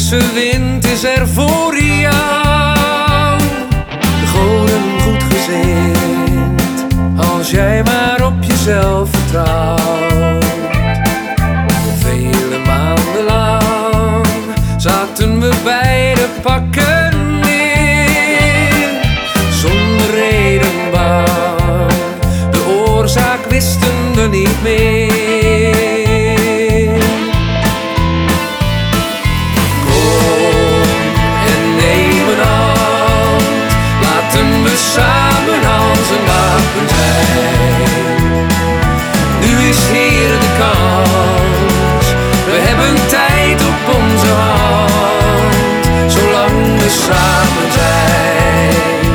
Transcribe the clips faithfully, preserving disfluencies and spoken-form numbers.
frisse wind is er voor jou. De goden goed gezind, als jij maar op jezelf vertrouwt. Vele maanden lang zaten we bij de pakken neer, zonder reden bang, de oorzaak wisten we niet meer. Samen als een wapen zijn. Nu is hier de kans, we hebben tijd op onze hand, zolang we samen zijn.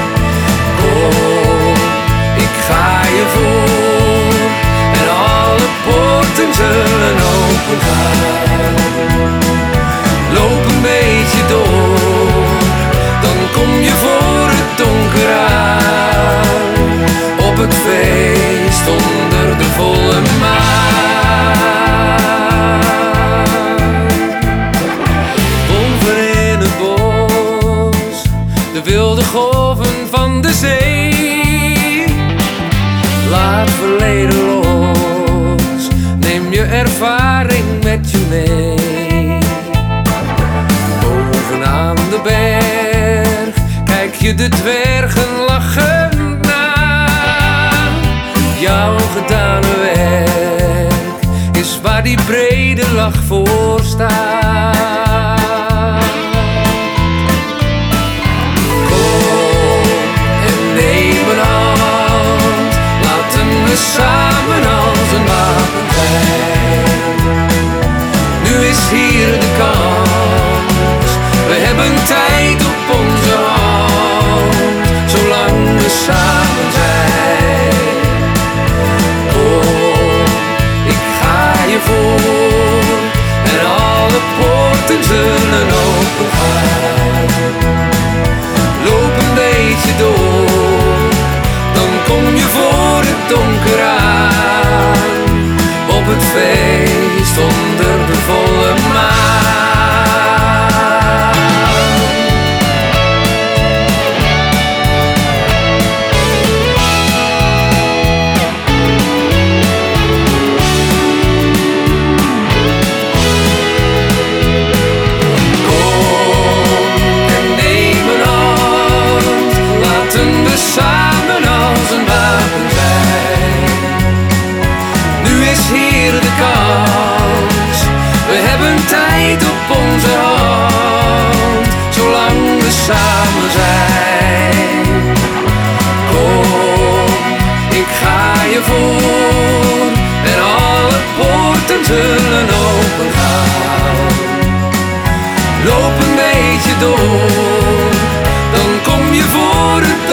Kom, ik ga je voor en alle poorten zullen open gaan. Loop een beetje door, dan kom je voor het donker aan, op het feest onder de volle maan. Boven in het bos, de wilde golven van de zee. Laat verleden los, neem je ervaring met je mee. Bovenaan de berg kijk je de dwergen lachen na. Jouw gedane werk is waar die brede lach voor staat. Kom en neem een hand, laten we samen als een wapen zijn. Nu is hier de kans, we hebben tijd op onze hand, zolang we samen zijn. Kom, ik ga je voor en alle poorten zullen open gaan. Loop een beetje door, dan kom je voor het donker aan, op het feest onder de volle maan. Samen als een wapen zijn. Nu is hier de kans, we hebben tijd op onze hand, zolang we samen zijn. Kom, ik ga je voor en alle poorten zullen open gaan. Loop een beetje door, dan kom je voor het